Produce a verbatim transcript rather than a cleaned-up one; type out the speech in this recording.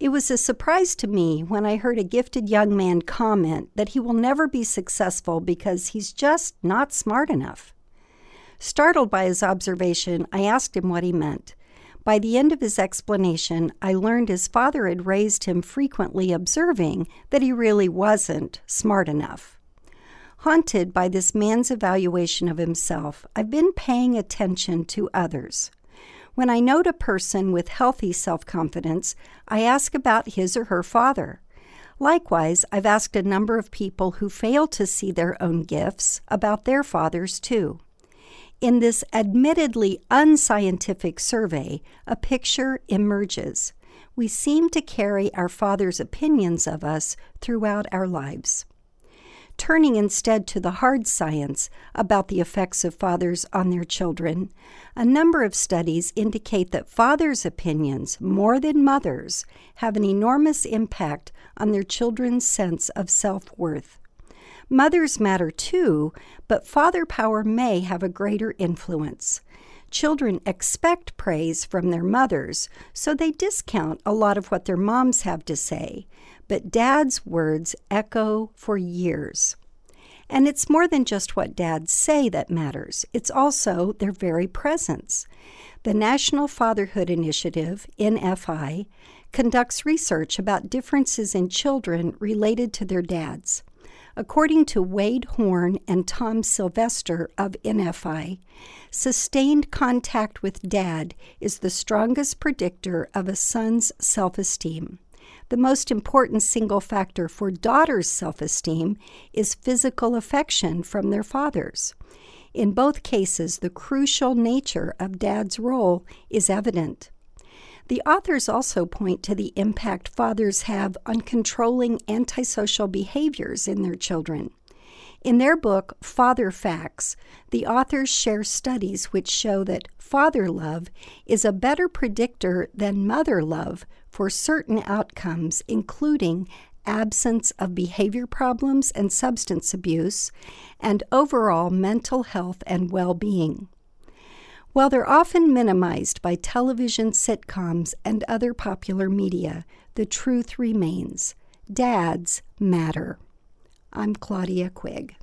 It was a surprise to me when I heard a gifted young man comment that he will never be successful because he's just not smart enough. Startled by his observation, I asked him what he meant. By the end of his explanation, I learned his father had raised him frequently observing that he really wasn't smart enough. Haunted by this man's evaluation of himself, I've been paying attention to others. When I note a person with healthy self-confidence, I ask about his or her father. Likewise, I've asked a number of people who fail to see their own gifts about their fathers too. In this admittedly unscientific survey, a picture emerges. We seem to carry our father's opinions of us throughout our lives. Turning instead to the hard science about the effects of fathers on their children, a number of studies indicate that fathers' opinions, more than mothers', have an enormous impact on their children's sense of self-worth. Mothers matter too, but father power may have a greater influence. Children expect praise from their mothers, so they discount a lot of what their moms have to say. But dad's words echo for years. And it's more than just what dads say that matters. It's also their very presence. The National Fatherhood Initiative, N F I, conducts research about differences in children related to their dads. According to Wade Horn and Tom Sylvester of N F I, sustained contact with dad is the strongest predictor of a son's self-esteem. The most important single factor for daughters' self-esteem is physical affection from their fathers. In both cases, the crucial nature of dad's role is evident. The authors also point to the impact fathers have on controlling antisocial behaviors in their children. In their book, Father Facts, the authors share studies which show that father love is a better predictor than mother love for certain outcomes, including absence of behavior problems and substance abuse, and overall mental health and well-being. While they're often minimized by television sitcoms and other popular media, the truth remains. Dads matter. I'm Claudia Quigg.